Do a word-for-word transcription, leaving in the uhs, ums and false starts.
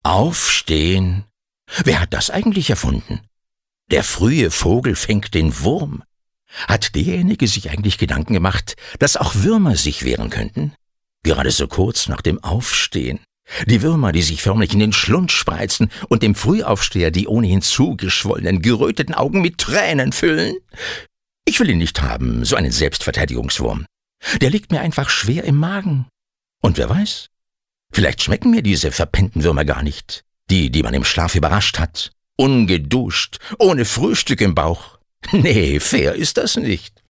Aufstehen. Wer hat das eigentlich erfunden? Der frühe Vogel fängt den Wurm. Hat derjenige sich eigentlich Gedanken gemacht, dass auch Würmer sich wehren könnten? Gerade so kurz nach dem Aufstehen. Die Würmer, die sich förmlich in den Schlund spreizen und dem Frühaufsteher die ohnehin zugeschwollenen, geröteten Augen mit Tränen füllen? Ich will ihn nicht haben, so einen Selbstverteidigungswurm. Der liegt mir einfach schwer im Magen. Und wer weiß, vielleicht schmecken mir diese verpennten Würmer gar nicht, die, die man im Schlaf überrascht hat, ungeduscht, ohne Frühstück im Bauch. Nee, fair ist das nicht.